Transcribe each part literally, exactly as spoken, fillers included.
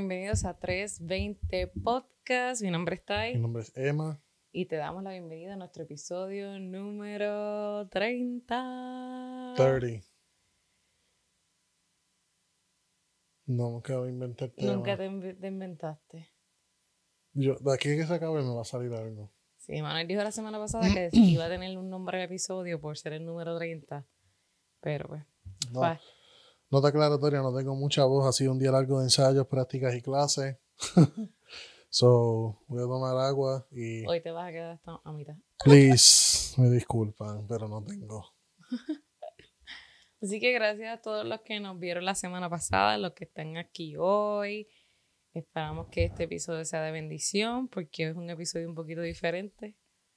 bienvenidos a trescientos veinte Podcast. Mi nombre es Tai. Mi nombre es Emma. Y te damos la bienvenida a nuestro episodio número treinta. treinta. No, nunca voy a inventar tema. Nunca te, inv- te inventaste. Yo, de aquí a que se acabe me va a salir algo. Sí, Manuel dijo la semana pasada que iba a tener un nombre al episodio por ser el número treinta. Pero pues. No, fue. nota aclaratoria, no tengo mucha voz. Ha sido un día largo de ensayos, prácticas y clases. So, voy a tomar agua y... Hoy te vas a quedar hasta a mitad. Please, me disculpan, pero no tengo. Así que gracias a todos los que nos vieron la semana pasada, los que están aquí hoy. Esperamos que este episodio sea de bendición porque es un episodio un poquito diferente.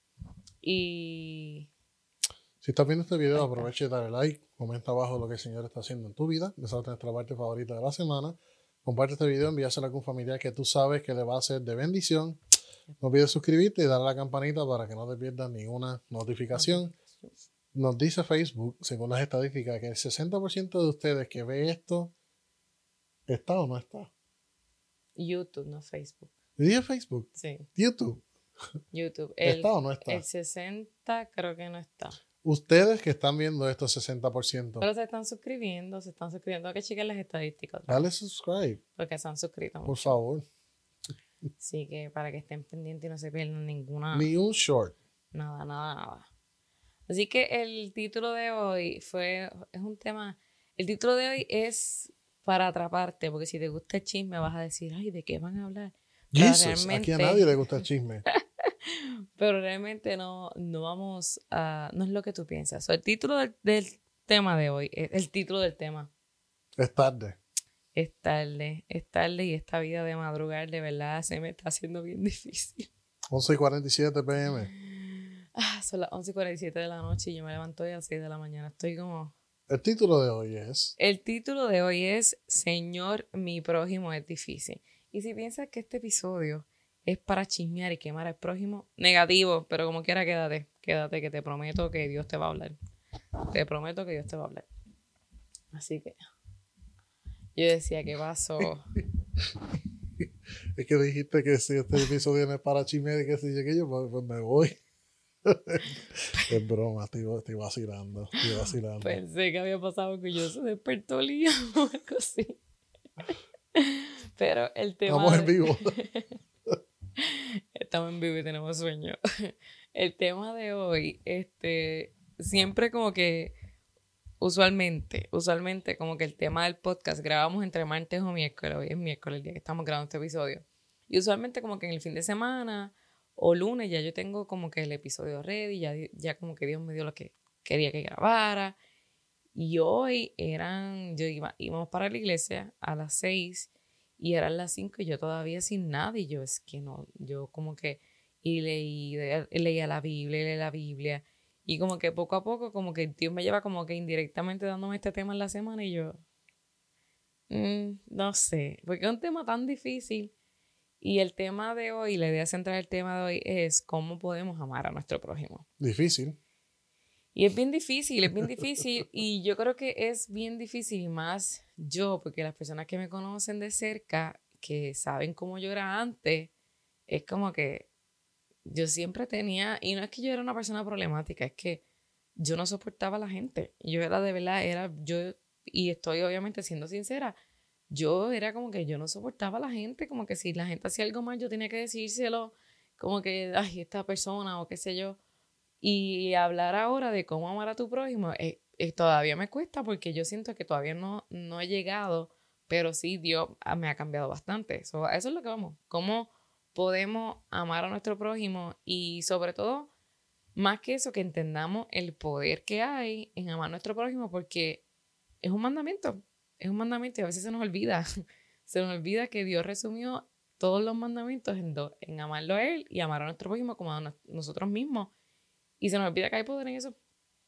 Y... Si estás viendo este video, aprovecha y dale like. Comenta abajo lo que el Señor está haciendo en tu vida. Esa es nuestra parte favorita de la semana. Comparte este video, envíaselo a algún familiar que tú sabes que le va a ser de bendición. No olvides suscribirte y darle a la campanita para que no te pierdas ninguna notificación. Nos dice Facebook, según las estadísticas, que el sesenta por ciento de ustedes que ve esto, ¿está o no está? YouTube, no Facebook. ¿Dije Facebook? Sí, YouTube. YouTube. El, ¿Está o no está? el sesenta creo que no está. Ustedes que están viendo esto, sesenta por ciento. Pero se están suscribiendo, se están suscribiendo. Hay que chequear las estadísticas. Dale subscribe, Porque se han suscrito por mucho. favor. Así que para que estén pendientes y no se pierdan ninguna... Ni un short. Nada, nada, nada. Así que el título de hoy fue... Es un tema... El título de hoy es para atraparte. Porque si te gusta el chisme vas a decir, ay, ¿de qué van a hablar? Pero Jesus, realmente- aquí a nadie le gusta el chisme. Pero realmente no, no vamos a... No es lo que tú piensas. So, el título del, del tema de hoy, el, el título del tema, Es tarde. es tarde, es tarde y esta vida de madrugar de verdad se me está haciendo bien difícil. once y cuarenta y siete p m. Ah, son las once y cuarenta y siete de la noche y yo me levanto hoy a las seis de la mañana. Estoy como... El título de hoy es... El título de hoy es Señor, mi prójimo es difícil. Y si piensas que este episodio es para chismear y quemar al prójimo, negativo, pero como quiera quédate, quédate que te prometo que Dios te va a hablar. Te prometo que Dios te va a hablar. Así que yo decía, ¿qué pasó? Es que dijiste que si este episodio no es para chismear y que si yo que yo, pues, pues me voy. Es broma, estoy, estoy vacilando. Estoy vacilando. Pensé que había pasado que yo se despertó Lía o algo así. Pero el tema... Estamos en de- vivo. Estamos en vivo y tenemos sueño. El tema de hoy, este, siempre como que, usualmente, usualmente como que el tema del podcast grabamos entre martes o miércoles. Hoy es miércoles el día que estamos grabando este episodio. Y usualmente como que en el fin de semana o lunes ya yo tengo como que el episodio ready, ya, ya como que Dios me dio lo que quería que grabara. Y hoy eran, yo iba, íbamos para la iglesia a las seis y eran las cinco y yo todavía sin nada. Y yo, es que no, yo como que, y leí, leía la Biblia, leía la Biblia. Y como que poco a poco, como que Dios me lleva como que indirectamente dándome este tema en la semana y yo, mm, no sé, porque es un tema tan difícil. Y el tema de hoy, la idea central del tema de hoy es cómo podemos amar a nuestro prójimo. Difícil. Y es bien difícil, es bien difícil y yo creo que es bien difícil y más yo, porque las personas que me conocen de cerca, que saben cómo yo era antes, es como que yo siempre tenía, y no es que yo era una persona problemática, es que yo no soportaba a la gente. Yo era de verdad, era yo, y estoy obviamente siendo sincera, yo era como que yo no soportaba a la gente, como que si la gente hacía algo mal yo tenía que decírselo, como que, ay, esta persona o qué sé yo. Y hablar ahora de cómo amar a tu prójimo eh, eh, todavía me cuesta porque yo siento que todavía no, no he llegado, pero sí Dios ah, me ha cambiado bastante. So, eso es lo que vamos. ¿Cómo podemos amar a nuestro prójimo? Y sobre todo, más que eso, que entendamos el poder que hay en amar a nuestro prójimo porque es un mandamiento. Es un mandamiento y a veces se nos olvida. Se nos olvida que Dios resumió todos los mandamientos en dos, en amarlo a Él y amar a nuestro prójimo como a nos- nosotros mismos. Y se nos olvida que hay poder en eso.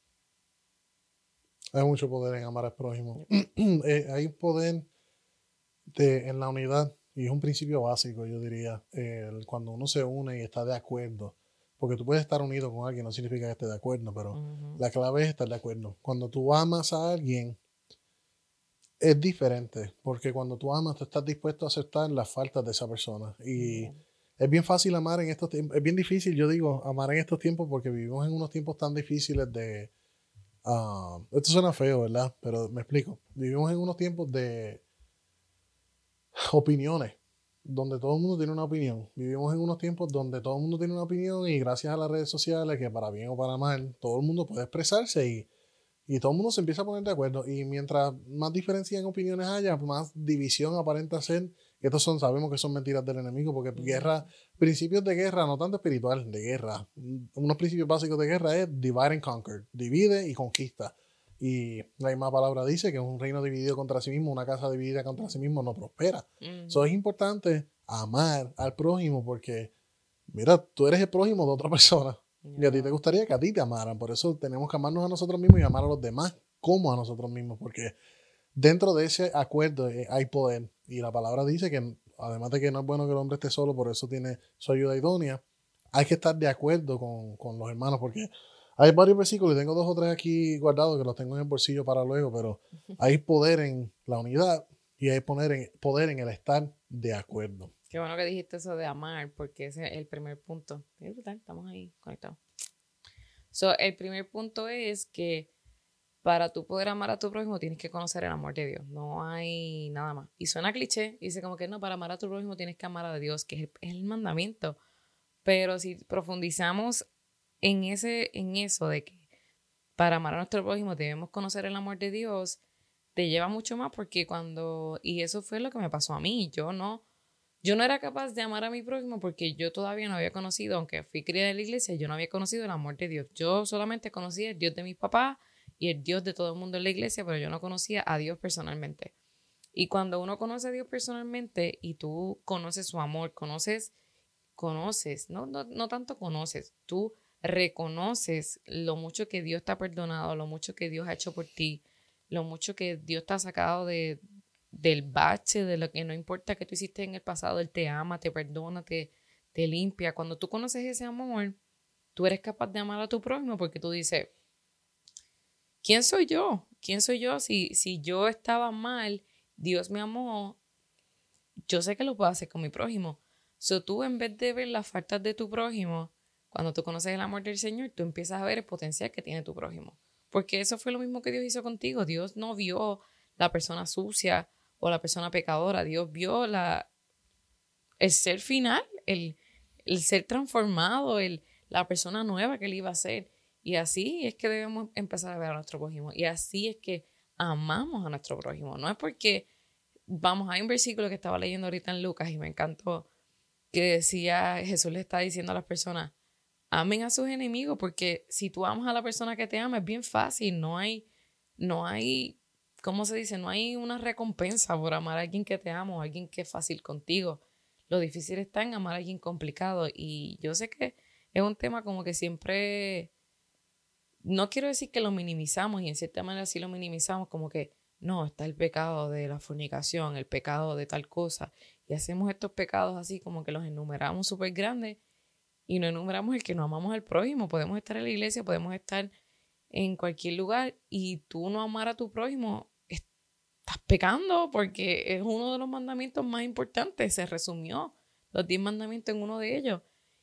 Hay mucho poder en amar al prójimo. Eh, hay un poder de, en la unidad y es un principio básico, yo diría. Eh, cuando uno se une y está de acuerdo. Porque tú puedes estar unido con alguien, no significa que estés de acuerdo, pero Uh-huh. la clave es estar de acuerdo. Cuando tú amas a alguien, es diferente, porque cuando tú amas, tú estás dispuesto a aceptar las faltas de esa persona. Y Mm. es bien fácil amar en estos tiempos, es bien difícil, yo digo, amar en estos tiempos porque vivimos en unos tiempos tan difíciles de... ah, esto suena feo, ¿verdad? Pero me explico. Vivimos en unos tiempos de opiniones, donde todo el mundo tiene una opinión. Vivimos en unos tiempos donde todo el mundo tiene una opinión y gracias a las redes sociales, que para bien o para mal, todo el mundo puede expresarse y y todo el mundo se empieza a poner de acuerdo. Y mientras más diferencia en opiniones haya, más división aparenta ser. Estos son, sabemos que son mentiras del enemigo, porque Mm. guerra, principios de guerra, no tanto espiritual, de guerra. Unos principios básicos de guerra es divide and conquer, divide y conquista. Y la misma palabra dice que un reino dividido contra sí mismo, una casa dividida contra sí mismo no prospera. Eso es Mm. importante amar al prójimo porque, mira, tú eres el prójimo de otra persona. Y a ti te Yeah. gustaría que a ti te amaran. Por eso tenemos que amarnos a nosotros mismos y amar a los demás como a nosotros mismos. Porque dentro de ese acuerdo eh, hay poder. Y la palabra dice que, además de que no es bueno que el hombre esté solo, por eso tiene su ayuda idónea, hay que estar de acuerdo con, con los hermanos. Porque hay varios versículos, y tengo dos o tres aquí guardados que los tengo en el bolsillo para luego, pero hay poder en la unidad y hay poder en, poder en el estar de acuerdo. Qué bueno que dijiste eso de amar, porque ese es el primer punto. Es brutal, estamos ahí conectados. So, el primer punto es que para tú poder amar a tu prójimo tienes que conocer el amor de Dios. No hay nada más. Y suena cliché, dice como que no, para amar a tu prójimo tienes que amar a Dios, que es el, es el mandamiento. Pero si profundizamos en, ese, en eso de que para amar a nuestro prójimo debemos conocer el amor de Dios, te lleva mucho más porque cuando, y eso fue lo que me pasó a mí, yo no, yo no era capaz de amar a mi prójimo porque yo todavía no había conocido, aunque fui criada en la iglesia, yo no había conocido el amor de Dios. Yo solamente conocía el Dios de mis papás y el Dios de todo el mundo en la iglesia, pero yo no conocía a Dios personalmente. Y cuando uno conoce a Dios personalmente y tú conoces su amor, conoces, conoces, no, no, no tanto conoces, tú reconoces lo mucho que Dios te ha perdonado, lo mucho que Dios ha hecho por ti, lo mucho que Dios te ha sacado de, del bache, de lo que no importa que tú hiciste en el pasado, Él te ama, te perdona, te, te limpia. Cuando tú conoces ese amor, tú eres capaz de amar a tu prójimo porque tú dices, ¿quién soy yo? ¿Quién soy yo? Si, si yo estaba mal, Dios me amó, yo sé que lo puedo hacer con mi prójimo. So tú, en vez de ver las faltas de tu prójimo, cuando tú conoces el amor del Señor, tú empiezas a ver el potencial que tiene tu prójimo. Porque eso fue lo mismo que Dios hizo contigo. Dios no vio la persona sucia o la persona pecadora. Dios vio la, el ser final, el, el ser transformado, el, la persona nueva que él iba a ser. Y así es que debemos empezar a ver a nuestro prójimo. Y así es que amamos a nuestro prójimo. No es porque, vamos, hay un versículo que estaba leyendo ahorita en Lucas y me encantó, que decía, Jesús le está diciendo a las personas, amen a sus enemigos, porque si tú amas a la persona que te ama, es bien fácil, no hay, no hay, ¿cómo se dice? No hay una recompensa por amar a alguien que te ama o a alguien que es fácil contigo. Lo difícil está en amar a alguien complicado y yo sé que es un tema como que siempre, no quiero decir que lo minimizamos y en cierta manera sí lo minimizamos, como que no, está el pecado de la fornicación, el pecado de tal cosa y hacemos estos pecados así como que los enumeramos súper grandes y no enumeramos el que no amamos al prójimo. Podemos estar en la iglesia, podemos estar en cualquier lugar y tú no amar a tu prójimo, estás pecando porque es uno de los mandamientos más importantes. Se resumió los diez mandamientos en uno de ellos.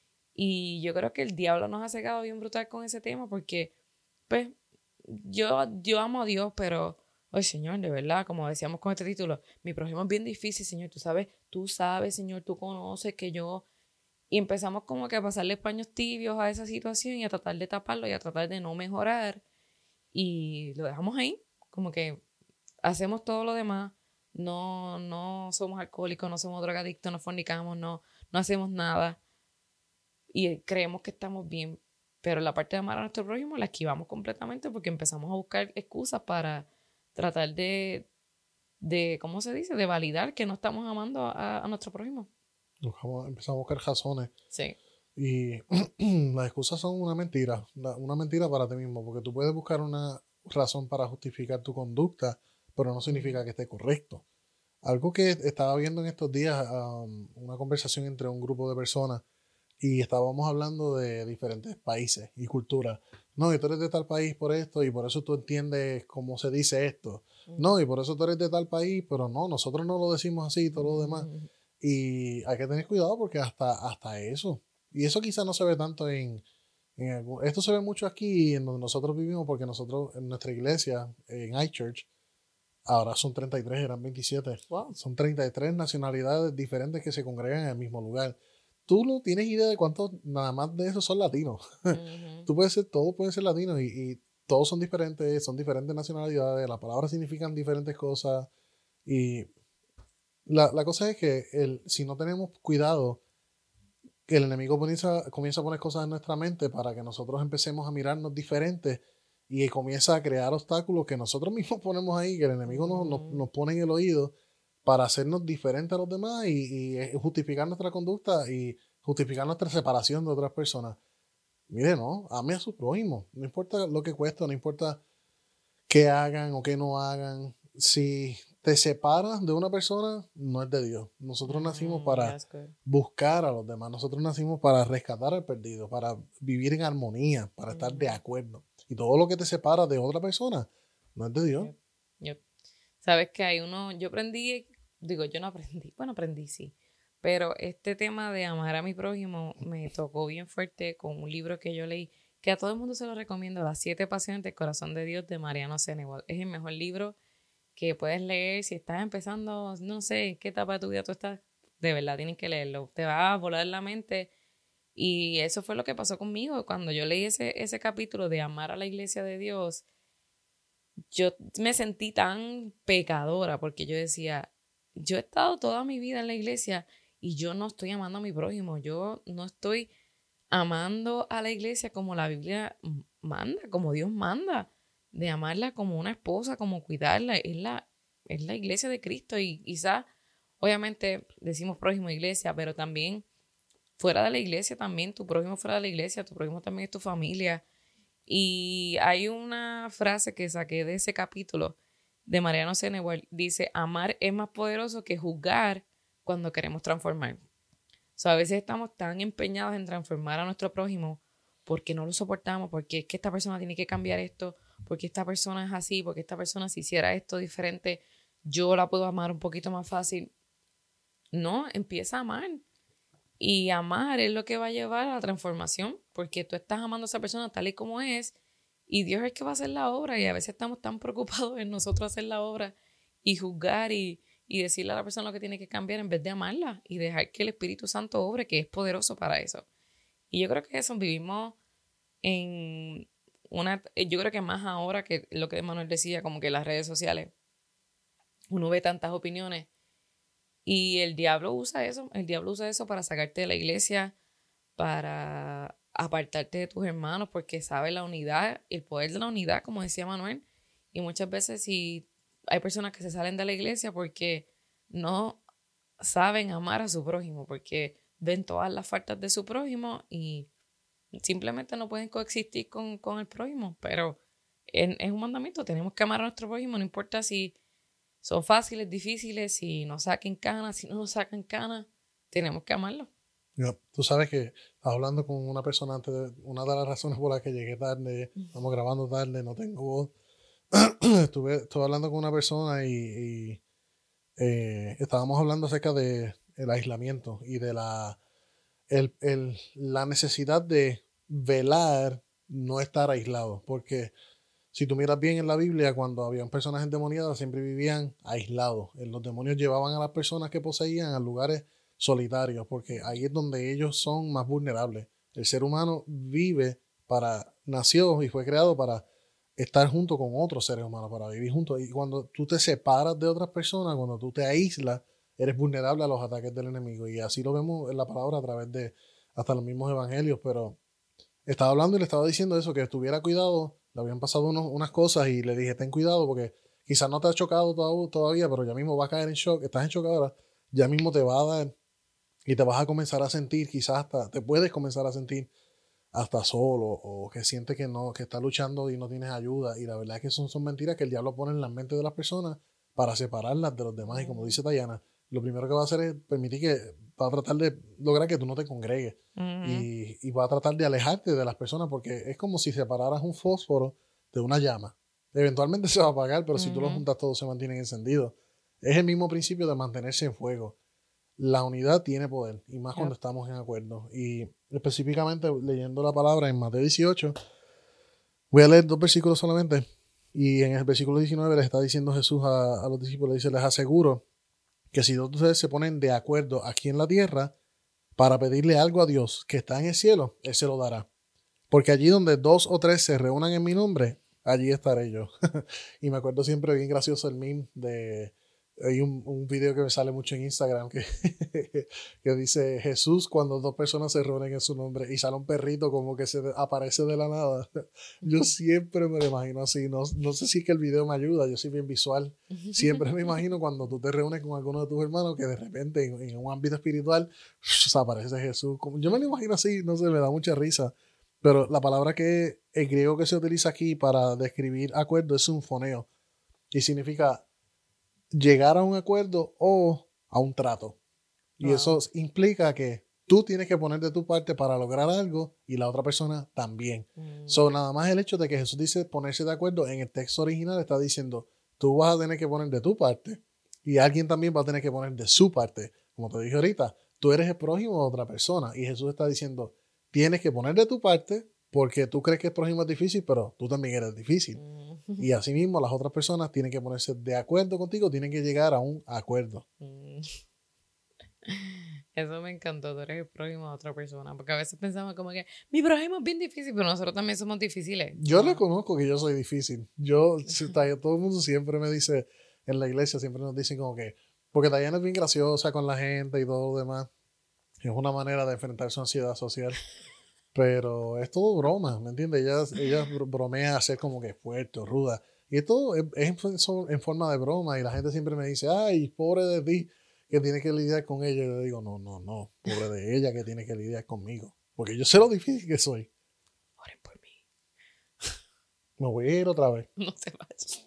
Y yo creo que el diablo nos ha cegado bien brutal con ese tema porque, pues, yo, yo amo a Dios, pero, ay, Señor, de verdad, como decíamos con este título, mi prójimo es bien difícil, Señor, tú sabes, tú sabes, Señor, tú conoces que yo... Y empezamos como que a pasarle paños tibios a esa situación y a tratar de taparlo y a tratar de no mejorar. Y lo dejamos ahí, como que hacemos todo lo demás. No, no somos alcohólicos, no somos drogadictos, no fornicamos, no, no hacemos nada. Y creemos que estamos bien. Pero la parte de amar a nuestro prójimo la esquivamos completamente porque empezamos a buscar excusas para tratar de, de ¿cómo se dice? De validar que no estamos amando a, a nuestro prójimo. Buscamos- empezamos a buscar razones. Sí. Y las excusas son una mentira, la- una mentira para ti mismo, porque tú puedes buscar una razón para justificar tu conducta, pero no significa Mm. que esté correcto. Algo que estaba viendo en estos días, um, una conversación entre un grupo de personas y estábamos hablando de diferentes países y culturas. No, y tú eres de tal país por esto y por eso tú entiendes cómo se dice esto. No, y por eso tú eres de tal país, pero no, nosotros no lo decimos así y todo lo demás. Y hay que tener cuidado porque hasta, hasta eso. Y eso quizás no se ve tanto en, en algún- esto se ve mucho aquí en donde nosotros vivimos porque nosotros en nuestra iglesia, en iChurch, ahora son treinta y tres, eran veintisiete. Wow. Son treinta y tres nacionalidades diferentes que se congregan en el mismo lugar. Tú no tienes idea de cuántos, nada más de esos son latinos. Uh-huh. Tú puedes ser, todos pueden ser latinos y, y todos son diferentes, son diferentes nacionalidades, las palabras significan diferentes cosas y la, la cosa es que el, si no tenemos cuidado, que el enemigo comienza, comienza a poner cosas en nuestra mente para que nosotros empecemos a mirarnos diferentes y comienza a crear obstáculos que nosotros mismos ponemos ahí, que el enemigo nos, nos, Uh-huh. nos pone en el oído para hacernos diferentes a los demás y, y justificar nuestra conducta y justificar nuestra separación de otras personas. Mire, no, ame a su prójimo, no importa lo que cueste, no importa qué hagan o qué no hagan. Si te separas de una persona, no es de Dios. Nosotros nacimos Mm, para that's good. buscar a los demás. Nosotros nacimos para rescatar al perdido, para vivir en armonía, para estar de Mm, acuerdo. Y todo lo que te separa de otra persona, no es de Dios. yep, yep. Sabes que hay uno, yo aprendí, digo, yo no aprendí, bueno, aprendí sí, pero este tema de amar a mi prójimo me tocó bien fuerte con un libro que yo leí, que a todo el mundo se lo recomiendo, Las siete pasiones del corazón de Dios de Mariano Senegal. Es el mejor libro que puedes leer si estás empezando, no sé en qué etapa de tu vida tú estás, de verdad tienes que leerlo, te va a volar la mente. Y eso fue lo que pasó conmigo cuando yo leí ese, ese capítulo de amar a la iglesia de Dios. Yo me sentí tan pecadora porque yo decía, yo he estado toda mi vida en la iglesia y yo no estoy amando a mi prójimo, yo no estoy amando a la iglesia como la Biblia manda, como Dios manda, de amarla como una esposa, como cuidarla, es la, es la iglesia de Cristo y quizás, obviamente decimos prójimo iglesia, pero también fuera de la iglesia también, tu prójimo fuera de la iglesia, tu prójimo también es tu familia. Y hay una frase que saqué de ese capítulo de Mariano Senegal, dice, amar es más poderoso que juzgar cuando queremos transformar. O sea, a veces estamos tan empeñados en transformar a nuestro prójimo porque no lo soportamos, porque es que esta persona tiene que cambiar esto, porque esta persona es así, porque esta persona si hiciera esto diferente, yo la puedo amar un poquito más fácil. No, empieza a amar. Y amar es lo que va a llevar a la transformación, porque tú estás amando a esa persona tal y como es, y Dios es el que va a hacer la obra, y a veces estamos tan preocupados en nosotros hacer la obra y juzgar y, y decirle a la persona lo que tiene que cambiar en vez de amarla y dejar que el Espíritu Santo obre, que es poderoso para eso. Y yo creo que eso vivimos en una, yo creo que más ahora que lo que Manuel decía, como que las redes sociales, uno ve tantas opiniones y el diablo usa eso, el diablo usa eso para sacarte de la iglesia, para apartarte de tus hermanos, porque sabe la unidad, el poder de la unidad, como decía Manuel. Y muchas veces si hay personas que se salen de la iglesia porque no saben amar a su prójimo, porque ven todas las faltas de su prójimo y simplemente no pueden coexistir con, con el prójimo. Pero es, es un mandamiento, tenemos que amar a nuestro prójimo, no importa si son fáciles, difíciles, si nos saquen canas, si no nos sacan canas, tenemos que amarlo. Yo, tú sabes que estaba hablando con una persona antes de una de las razones por las que llegué tarde, estamos grabando tarde, no tengo voz. estuve, estuve hablando con una persona y, y, eh, estábamos hablando acerca de el aislamiento y de la, el, el, la necesidad de velar, no estar aislado, porque si tú miras bien en la Biblia, cuando habían personas endemoniadas, siempre vivían aislados. Los demonios llevaban a las personas que poseían a lugares solitarios, porque ahí es donde ellos son más vulnerables. El ser humano vive para, nació y fue creado para estar junto con otros seres humanos, para vivir juntos. Y cuando tú te separas de otras personas, cuando tú te aíslas, eres vulnerable a los ataques del enemigo. Y así lo vemos en la palabra a través de hasta los mismos evangelios, pero estaba hablando y le estaba diciendo eso, que estuviera cuidado, le habían pasado unos, unas cosas y le dije, ten cuidado porque quizás no te ha chocado to- todavía, pero ya mismo va a caer en shock, estás en shock ahora, ya mismo te va a dar y te vas a comenzar a sentir, quizás hasta, te puedes comenzar a sentir hasta solo o que sientes que no, que estás luchando y no tienes ayuda y la verdad es que son, son mentiras que el diablo pone en la mente de las personas para separarlas de los demás y como dice Dayana, lo primero que va a hacer es permitir que, va a tratar de lograr que tú no te congregues Uh-huh. y, y va a tratar de alejarte de las personas porque es como si separaras un fósforo de una llama. Eventualmente se va a apagar, pero uh-huh. si tú lo juntas todo se mantienen encendidos. Es el mismo principio de mantenerse en fuego. La unidad tiene poder, y más yep. cuando estamos en acuerdo. Y específicamente leyendo la palabra en Mateo dieciocho, voy a leer dos versículos solamente. Y en el versículo diecinueve les está diciendo Jesús a, a los discípulos, dice, les aseguro que si dos de ustedes se ponen de acuerdo aquí en la tierra para pedirle algo a Dios que está en el cielo, Él se lo dará. Porque allí donde dos o tres se reúnan en mi nombre, allí estaré yo. Y me acuerdo siempre bien gracioso el meme de... Hay un, un video que me sale mucho en Instagram que, que dice Jesús cuando dos personas se reúnen en su nombre y sale un perrito como que se aparece de la nada. Yo siempre me lo imagino así. No, no sé si es que el video me ayuda, yo soy bien visual. Siempre me imagino cuando tú te reúnes con alguno de tus hermanos que de repente en, en un ámbito espiritual se aparece Jesús. Yo me lo imagino así, no sé, me da mucha risa. Pero la palabra que el griego que se utiliza aquí para describir acuerdo es sinfoneo y significa llegar a un acuerdo o a un trato. Y wow. eso implica que tú tienes que poner de tu parte para lograr algo y la otra persona también. Mm. So, nada más el hecho de que Jesús dice ponerse de acuerdo, en el texto original está diciendo, tú vas a tener que poner de tu parte y alguien también va a tener que poner de su parte. Como te dije ahorita, tú eres el prójimo de otra persona y Jesús está diciendo, tienes que poner de tu parte porque tú crees que el prójimo es difícil, pero tú también eres difícil. Mm. Y así mismo las otras personas tienen que ponerse de acuerdo contigo, tienen que llegar a un acuerdo. Mm. Eso me encantó, tú eres el prójimo de otra persona, porque a veces pensamos como que mi prójimo es bien difícil, pero nosotros también somos difíciles. Yo ¿no? reconozco que yo soy difícil. Yo, todo el mundo siempre me dice, en la iglesia siempre nos dicen como que, porque Dayana es bien graciosa con la gente y todo lo demás. Es una manera de enfrentar su ansiedad social. Pero es todo broma, ¿me entiendes? Ella, ella bromea a ser como que fuerte o ruda. Y esto es, es en, en forma de broma. Y la gente siempre me dice, ay, pobre de ti, que tienes que lidiar con ella. Y yo le digo, no, no, no, pobre de ella que tiene que lidiar conmigo. Porque yo sé lo difícil que soy. Oren por mí. Me voy a ir otra vez. No se vaya.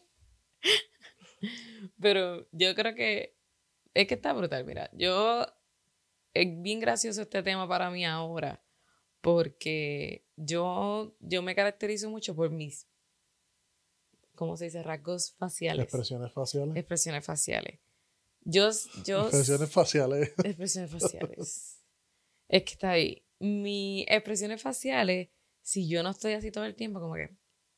Pero yo creo que es que está brutal. Mira, yo, es bien gracioso este tema para mí ahora. Porque yo, yo me caracterizo mucho por mis, ¿cómo se dice? Rasgos faciales. Expresiones faciales. Expresiones faciales. Yo, yo, expresiones faciales. Expresiones faciales. Es que está ahí. Mis expresiones faciales, si yo no estoy así todo el tiempo, como que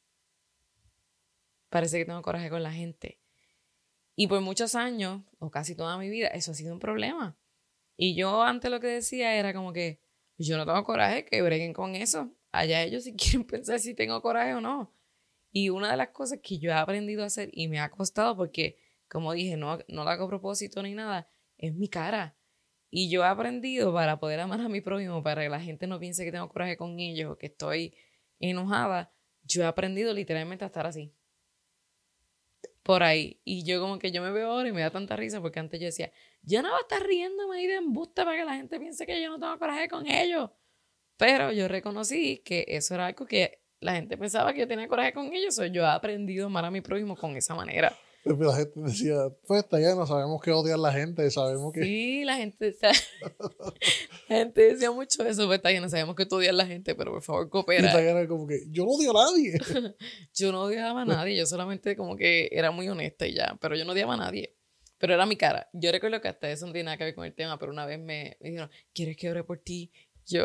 parece que tengo coraje con la gente. Y por muchos años, o casi toda mi vida, eso ha sido un problema. Y yo antes lo que decía era como que yo no tengo coraje, que breguen con eso. Allá ellos si quieren pensar si tengo coraje o no. Y una de las cosas que yo he aprendido a hacer y me ha costado porque, como dije, no, no lo hago a propósito ni nada, es mi cara. Y yo he aprendido para poder amar a mi prójimo, para que la gente no piense que tengo coraje con ellos o que estoy enojada, yo he aprendido literalmente a estar así. Por ahí. Y yo como que yo me veo ahora y me da tanta risa porque antes yo decía, yo no voy a estar riéndome ahí de embuste para que la gente piense que yo no tengo coraje con ellos. Pero yo reconocí que eso era algo que la gente pensaba que yo tenía coraje con ellos. O yo he aprendido a amar a mi prójimo con esa manera. La gente decía, pues ya no sabemos que odiar a la gente, sabemos que... Sí, la gente, la gente decía mucho eso, pues ya no sabemos que tú odias a la gente, pero por favor coopera. Y Tayana como que, yo no odio a nadie. Yo no odiaba a nadie, yo solamente como que era muy honesta y ya, pero yo no odiaba a nadie. Pero era mi cara. Yo recuerdo que hasta eso no tiene nada que ver con el tema, pero una vez me, me dijeron, ¿quieres que ore por ti? Yo...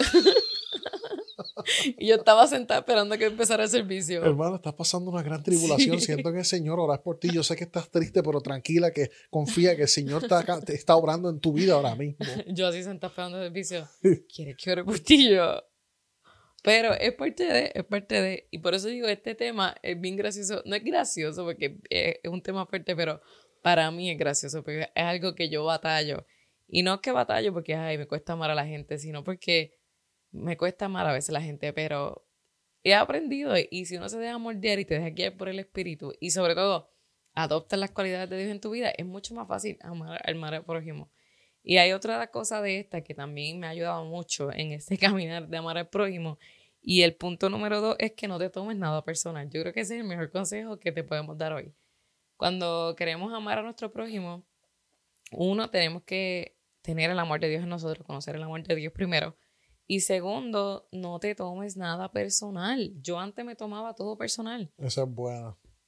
Y yo estaba sentada esperando que empezara el servicio. Hermano, estás pasando una gran tribulación. Sí. Siento que el Señor orar por ti. Yo sé que estás triste, pero tranquila, que confía que el Señor está, acá, te está obrando en tu vida ahora mismo. Yo así sentada esperando el servicio. ¿Quieres que ore por ti? Yo. Pero es parte de, es parte de. Y por eso digo, este tema es bien gracioso. No es gracioso porque es, es un tema fuerte, pero para mí es gracioso porque es algo que yo batallo. Y no es que batallo porque ay, me cuesta amar a la gente, sino porque me cuesta amar a veces a la gente, pero he aprendido. Y si uno se deja moldear y te deja guiar por el espíritu y sobre todo adoptas las cualidades de Dios en tu vida, es mucho más fácil amar, amar al prójimo. Y hay otra cosa de esta que también me ha ayudado mucho en este caminar de amar al prójimo. Y el punto número dos es que no te tomes nada personal. Yo creo que ese es el mejor consejo que te podemos dar hoy. Cuando queremos amar a nuestro prójimo, uno, tenemos que tener el amor de Dios en nosotros, conocer el amor de Dios primero. Y segundo, no te tomes nada personal. Yo antes me tomaba todo personal. Esa es buena.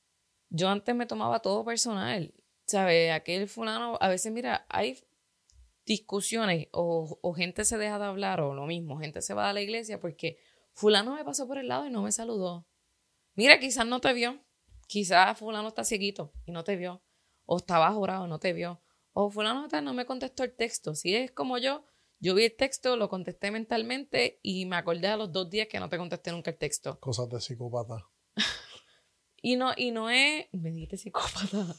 yo antes me tomaba todo personal, ¿sabes? Aquel fulano, a veces, mira, hay discusiones o, o gente se deja de hablar o lo mismo, gente se va a la iglesia porque fulano me pasó por el lado y no me saludó. Mira, quizás no te vio, quizás fulano está cieguito y no te vio, o estaba jurado y no te vio, o fulano no me contestó el texto. Si es como yo, yo vi el texto, lo contesté mentalmente y me acordé a los dos días que no te contesté nunca el texto. Cosas de psicópata. Y no, y no es, me dijiste psicópata.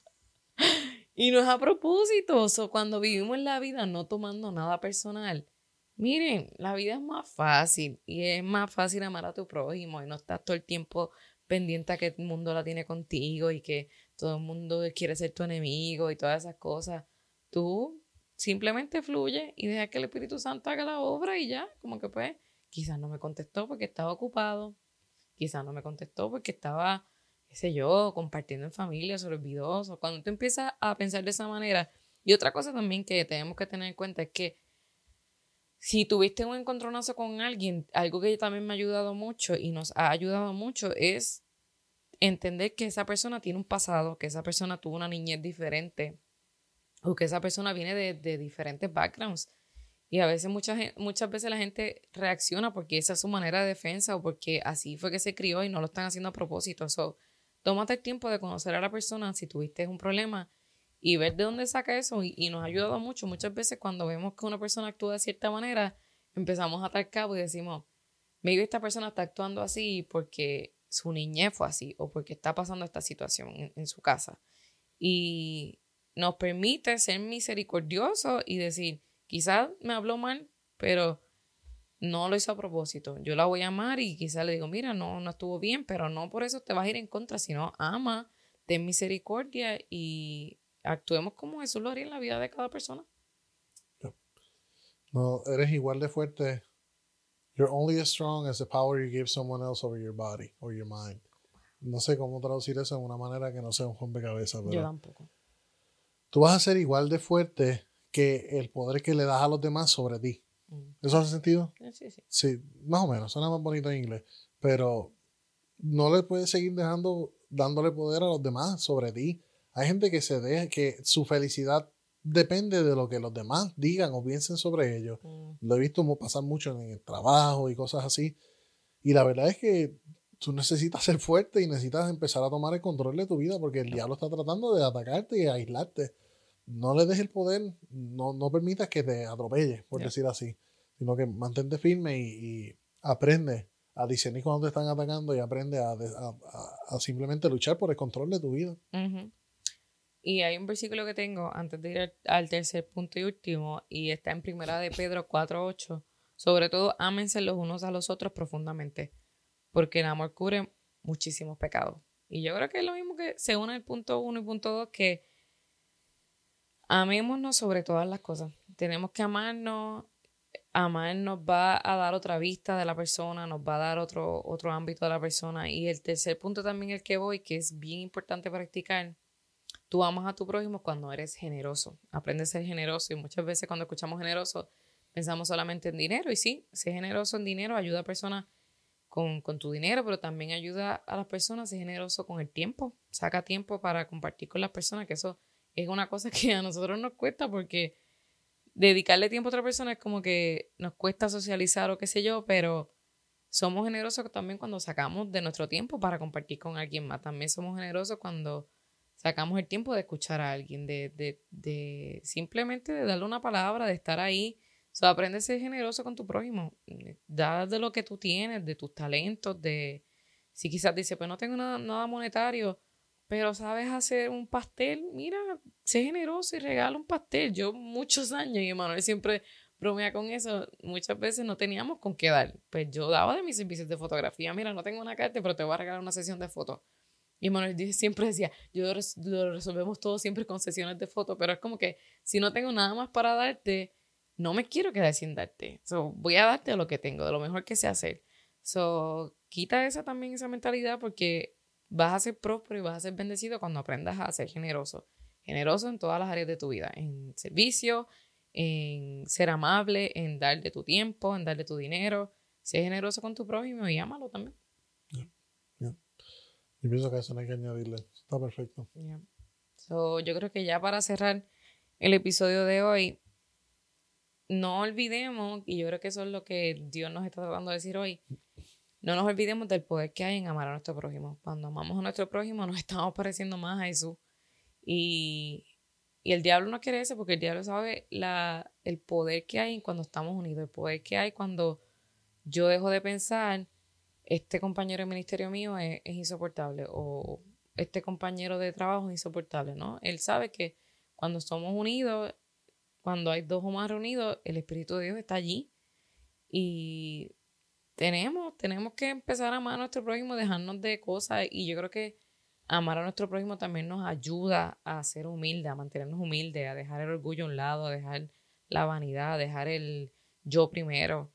Y no es a propósito. O sea, cuando vivimos la vida no tomando nada personal, miren, la vida es más fácil y es más fácil amar a tu prójimo y no estás todo el tiempo pendiente a que el mundo la tiene contigo y que todo el mundo quiere ser tu enemigo y todas esas cosas. Tú simplemente fluye y deja que el Espíritu Santo haga la obra y ya, como que pues, quizás no me contestó porque estaba ocupado, quizás no me contestó porque estaba, qué sé yo, compartiendo en familia, se lo olvidó. O cuando tú empiezas a pensar de esa manera. Y otra cosa también que tenemos que tener en cuenta es que si tuviste un encontronazo con alguien, algo que también me ha ayudado mucho y nos ha ayudado mucho es entender que esa persona tiene un pasado, que esa persona tuvo una niñez diferente o que esa persona viene de, de diferentes backgrounds. Y a veces, muchas, muchas veces la gente reacciona porque esa es su manera de defensa o porque así fue que se crió y no lo están haciendo a propósito. So, tómate el tiempo de conocer a la persona si tuviste un problema y ver de dónde saca eso. Y, y nos ha ayudado mucho. Muchas veces cuando vemos que una persona actúa de cierta manera, empezamos a atar cabo y decimos, maybe esta persona está actuando así porque su niñez fue así o porque está pasando esta situación en, en su casa. Y nos permite ser misericordiosos y decir, quizás me habló mal, pero no lo hizo a propósito. Yo la voy a amar y quizás le digo, mira, no, no estuvo bien, pero no por eso te vas a ir en contra, sino ama, ten misericordia y actuemos como Jesús lo haría en la vida de cada persona. No, eres igual de fuerte. You're only as strong as the power you give someone else over your body or your mind. No sé cómo traducir eso en una manera que no sea un rompecabezas, pero Yo tampoco. tú vas a ser igual de fuerte que el poder que le das a los demás sobre ti. Mm. ¿Eso hace sentido? Sí, sí. Sí, más o menos. Suena más bonito en inglés. Pero no le puedes seguir dejando, dándole poder a los demás sobre ti. Hay gente que se deja, que su felicidad depende de lo que los demás digan o piensen sobre ellos. Mm. Lo he visto pasar mucho en el trabajo y cosas así. Y la verdad es que tú necesitas ser fuerte y necesitas empezar a tomar el control de tu vida porque el diablo está tratando de atacarte y aislarte. No le des el poder, no, no permitas que te atropelle, por yeah. decir así, sino que mantente firme y, y aprende a discernir cuando te están atacando y aprende a, a, a, a simplemente luchar por el control de tu vida. Uh-huh. Y hay un versículo que tengo antes de ir al, al tercer punto y último, y está en Primera de Pedro cuatro ocho. Sobre todo, ámense los unos a los otros profundamente, porque el amor cubre muchísimos pecados. Y yo creo que es lo mismo que se une el punto uno y punto dos, que amémonos sobre todas las cosas. Tenemos que amarnos. Amar nos va a dar otra vista de la persona, nos va a dar otro, otro ámbito de la persona. Y el tercer punto también el que voy, que es bien importante practicar. Tú amas a tu prójimo cuando eres generoso. Aprende a ser generoso. Y muchas veces cuando escuchamos generoso, pensamos solamente en dinero. Y sí, ser generoso en dinero ayuda a personas con, con tu dinero, pero también ayuda a las personas a ser generoso con el tiempo. Saca tiempo para compartir con las personas, que eso es una cosa que a nosotros nos cuesta porque dedicarle tiempo a otra persona es como que nos cuesta socializar o qué sé yo, pero somos generosos también cuando sacamos de nuestro tiempo para compartir con alguien más. También somos generosos cuando sacamos el tiempo de escuchar a alguien, de, de, de simplemente de darle una palabra, de estar ahí. O sea, aprende a ser generoso con tu prójimo. Da de lo que tú tienes, de tus talentos, de... Si quizás dices, pues no tengo nada, nada monetario, pero sabes hacer un pastel, mira, sé generoso y regala un pastel. Yo muchos años, y Emanuel siempre bromea con eso, muchas veces no teníamos con qué dar. Pues yo daba de mis servicios de fotografía, mira, no tengo una carta, pero te voy a regalar una sesión de fotos. Y Emanuel siempre decía, yo lo resolvemos todo siempre con sesiones de fotos, pero es como que si no tengo nada más para darte, no me quiero quedar sin darte. So, voy a darte lo que tengo, de lo mejor que sé hacer. So, quita esa también, esa mentalidad, porque vas a ser próspero y vas a ser bendecido cuando aprendas a ser generoso. Generoso en todas las áreas de tu vida, en servicio, en ser amable, en dar de tu tiempo, en dar de tu dinero. Sé generoso con tu prójimo y ámalo también. Yeah. Yeah. Yo pienso que eso no hay que añadirle. Está perfecto. Yeah. So, yo creo que ya para cerrar el episodio de hoy, no olvidemos, y yo creo que eso es lo que Dios nos está tratando de decir hoy, no nos olvidemos del poder que hay en amar a nuestro prójimo. Cuando amamos a nuestro prójimo nos estamos pareciendo más a Jesús. Y, y el diablo no quiere eso, porque el diablo sabe la, el poder que hay cuando estamos unidos, el poder que hay cuando yo dejo de pensar, este compañero de ministerio mío es, es insoportable, o este compañero de trabajo es insoportable, ¿no? Él sabe que cuando somos unidos, cuando hay dos o más reunidos, el Espíritu de Dios está allí. Y tenemos, tenemos que empezar a amar a nuestro prójimo, dejarnos de cosas. Y yo creo que amar a nuestro prójimo también nos ayuda a ser humildes, a mantenernos humildes, a dejar el orgullo a un lado, a dejar la vanidad, a dejar el yo primero.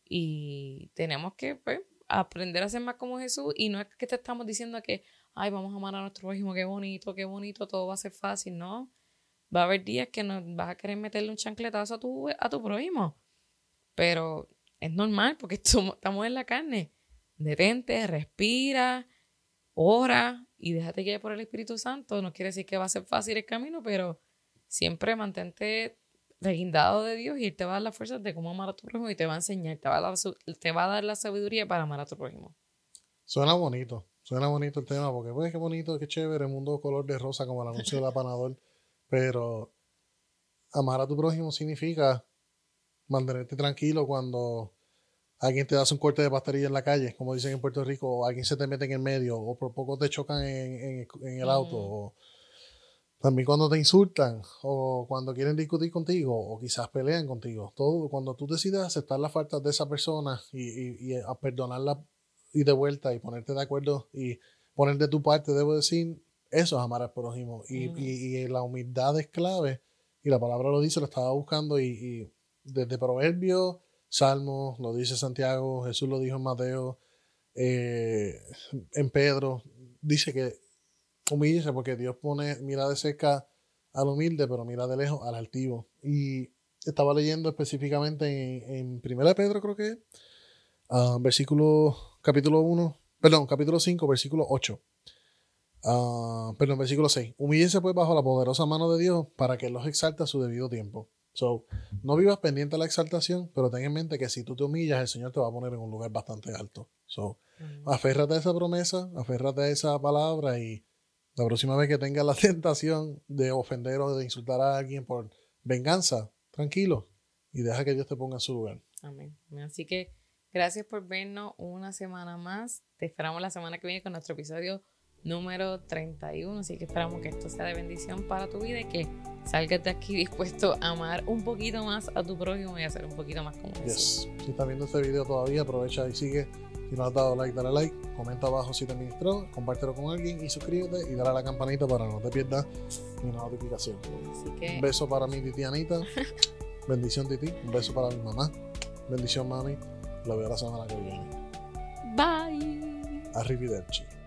Y tenemos que, pues, aprender a ser más como Jesús. Y no es que te estamos diciendo que, ay, vamos a amar a nuestro prójimo, qué bonito, qué bonito, todo va a ser fácil, ¿no? Va a haber días que nos vas a querer meterle un chancletazo a tu, a tu prójimo. Pero es normal porque estamos en la carne. Detente, respira, ora y déjate guiar por el Espíritu Santo. No quiere decir que va a ser fácil el camino, pero siempre mantente reguindado de Dios y Él te va a dar las fuerzas de cómo amar a tu prójimo y te va a enseñar, te va a dar, te va a dar la sabiduría para amar a tu prójimo. Suena bonito, suena bonito el tema porque pues qué bonito, qué chévere, el mundo color de rosa como el anuncio de la Panadol. Pero amar a tu prójimo significa mantenerte tranquilo cuando alguien te hace un corte de pastelilla en la calle, como dicen en Puerto Rico, o alguien se te mete en el medio, o por poco te chocan en, en, en el auto, mm. o también cuando te insultan, o cuando quieren discutir contigo, o quizás pelean contigo. Todo, cuando tú decides aceptar las faltas de esa persona y, y, y a perdonarla y de vuelta y ponerte de acuerdo y poner de tu parte, debo decir, eso es amar al prójimo. Y, mm. y, y la humildad es clave, y la palabra lo dice, lo estaba buscando, y, y desde Proverbios, Salmos, lo dice Santiago, Jesús lo dijo en Mateo, eh, en Pedro, dice que humíllese porque Dios pone, mira de cerca al humilde, pero mira de lejos al altivo. Y estaba leyendo específicamente en, en primera de Pedro, creo que uh, versículo, capítulo uno, perdón, capítulo cinco, versículo ocho. Uh, perdón, versículo seis. Humíllense pues bajo la poderosa mano de Dios para que Él los exalte a su debido tiempo. So, no vivas pendiente de la exaltación, pero ten en mente que si tú te humillas, el Señor te va a poner en un lugar bastante alto. So, mm. aférrate a esa promesa, aférrate a esa palabra, y la próxima vez que tengas la tentación de ofender o de insultar a alguien por venganza, tranquilo, y deja que Dios te ponga en su lugar. Amén. Así que gracias por vernos una semana más. Te esperamos la semana que viene con nuestro episodio número treinta y uno, así que esperamos que esto sea de bendición para tu vida y que salgas de aquí dispuesto a amar un poquito más a tu prójimo y a ser un poquito más como Jesús. Yes. Si estás viendo este video todavía, aprovecha y sigue. Si no has dado like, dale like, comenta abajo si te ministró, compártelo con alguien y suscríbete y dale a la campanita para que no te pierdas ninguna notificación. Así que... un beso para mi titi Anita, bendición titi, un beso para mi mamá, bendición mami, la veo la semana que viene. Bye. Arrivederci.